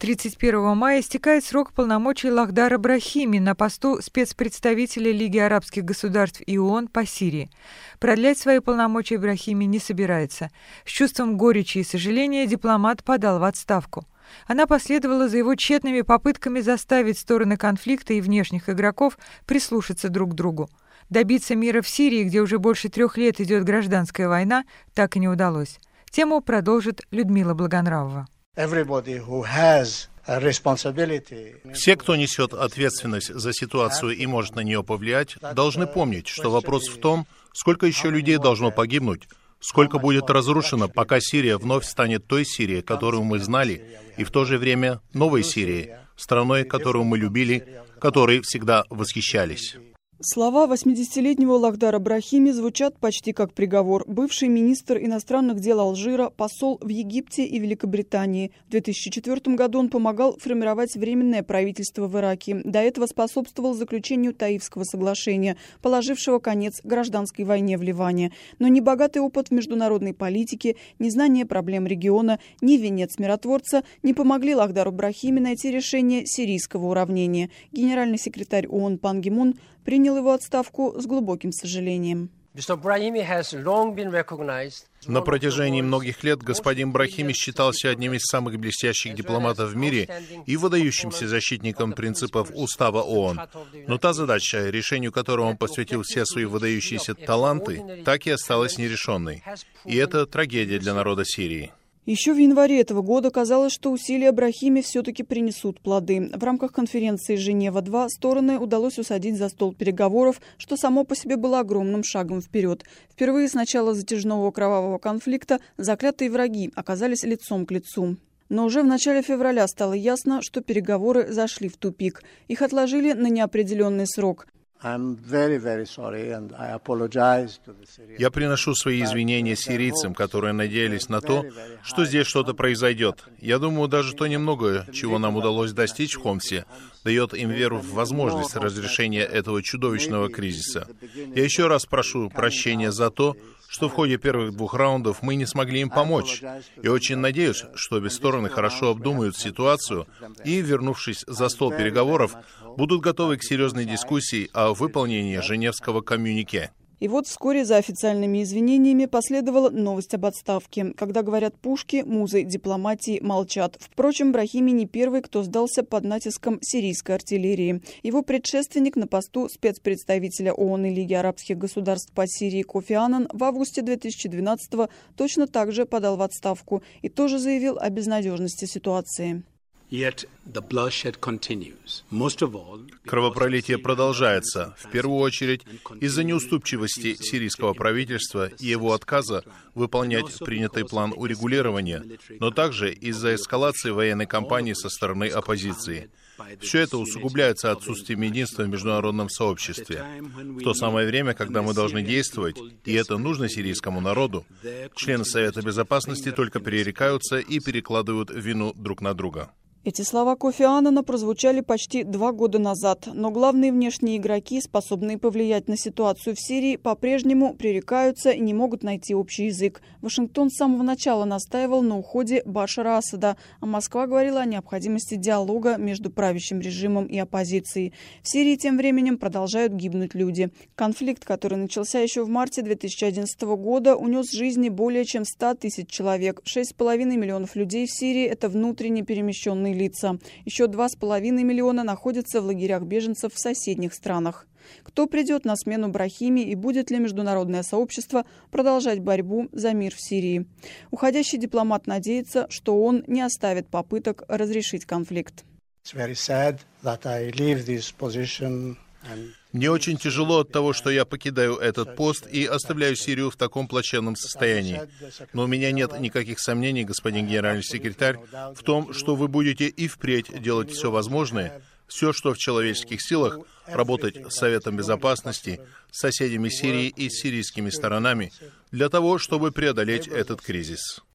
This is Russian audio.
31 мая истекает срок полномочий Лахдара Брахими на посту спецпредставителя Лиги арабских государств и ООН по Сирии. Продлять свои полномочия Брахими не собирается. С чувством горечи и сожаления дипломат подал в отставку. Она последовала за его тщетными попытками заставить стороны конфликта и внешних игроков прислушаться друг к другу. Добиться мира в Сирии, где уже больше 3 лет идет гражданская война, так и не удалось. Тему продолжит Людмила Благонравова. Все, кто несет ответственность за ситуацию и может на нее повлиять, должны помнить, что вопрос в том, сколько еще людей должно погибнуть, сколько будет разрушено, пока Сирия вновь станет той Сирией, которую мы знали, и в то же время новой Сирией, страной, которую мы любили, которой всегда восхищались. Слова 80-летнего Лахдара Брахими звучат почти как приговор. Бывший министр иностранных дел Алжира, посол в Египте и Великобритании. В 2004 году он помогал формировать временное правительство в Ираке. До этого способствовал заключению Таифского соглашения, положившего конец гражданской войне в Ливане. Но ни богатый опыт в международной политике, ни знание проблем региона, ни венец миротворца не помогли Лахдару Брахими найти решение сирийского уравнения. Генеральный секретарь ООН Пан Ги Мун принял его отставку с глубоким сожалением. На протяжении многих лет господин Брахими считался одним из самых блестящих дипломатов в мире и выдающимся защитником принципов Устава ООН. Но та задача, решению которой он посвятил все свои выдающиеся таланты, так и осталась нерешенной. И это трагедия для народа Сирии. Еще в январе этого года казалось, что усилия Брахими все-таки принесут плоды. В рамках конференции «Женева-2» стороны удалось усадить за стол переговоров, что само по себе было огромным шагом вперед. Впервые с начала затяжного кровавого конфликта заклятые враги оказались лицом к лицу. Но уже в начале февраля стало ясно, что переговоры зашли в тупик. Их отложили на неопределенный срок. Я приношу свои извинения сирийцам, которые надеялись на то, что здесь что-то произойдет. Я думаю, даже то немногое, чего нам удалось достичь в Хомсе, дает им веру в возможность разрешения этого чудовищного кризиса. Я еще раз прошу прощения за то, что в ходе первых 2 раундов мы не смогли им помочь. И очень надеюсь, что обе стороны хорошо обдумают ситуацию и, вернувшись за стол переговоров, будут готовы к серьезной дискуссии о выполнении Женевского коммюнике. И вот вскоре за официальными извинениями последовала новость об отставке. Когда говорят пушки, музы дипломатии молчат. Впрочем, Брахими не первый, кто сдался под натиском сирийской артиллерии. Его предшественник на посту спецпредставителя ООН и Лиги арабских государств по Сирии Кофи Аннан в августе 2012-го точно так же подал в отставку и тоже заявил о безнадежности ситуации. Кровопролитие продолжается, в первую очередь из-за неуступчивости сирийского правительства и его отказа выполнять принятый план урегулирования, но также из-за эскалации военной кампании со стороны оппозиции. Все это усугубляется отсутствием единства в международном сообществе. В то самое время, когда мы должны действовать, и это нужно сирийскому народу, члены Совета Безопасности только пререкаются и перекладывают вину друг на друга. Эти слова Кофи Аннана прозвучали почти 2 года назад, но главные внешние игроки, способные повлиять на ситуацию в Сирии, по-прежнему пререкаются и не могут найти общий язык. Вашингтон с самого начала настаивал на уходе Башара Асада, а Москва говорила о необходимости диалога между правящим режимом и оппозицией. В Сирии тем временем продолжают гибнуть люди. Конфликт, который начался еще в марте 2011 года, унес жизни более чем 100 тысяч человек. 6,5 миллионов людей в Сирии – это внутренне перемещенные лица. Еще 2,5 миллиона находятся в лагерях беженцев в соседних странах. Кто придет на смену Брахими и будет ли международное сообщество продолжать борьбу за мир в Сирии? Уходящий дипломат надеется, что он не оставит попыток разрешить конфликт. Мне очень тяжело от того, что я покидаю этот пост и оставляю Сирию в таком плачевном состоянии. Но у меня нет никаких сомнений, господин генеральный секретарь, в том, что вы будете и впредь делать все возможное, все, что в человеческих силах, работать с Советом Безопасности, с соседями Сирии и с сирийскими сторонами, для того, чтобы преодолеть этот кризис.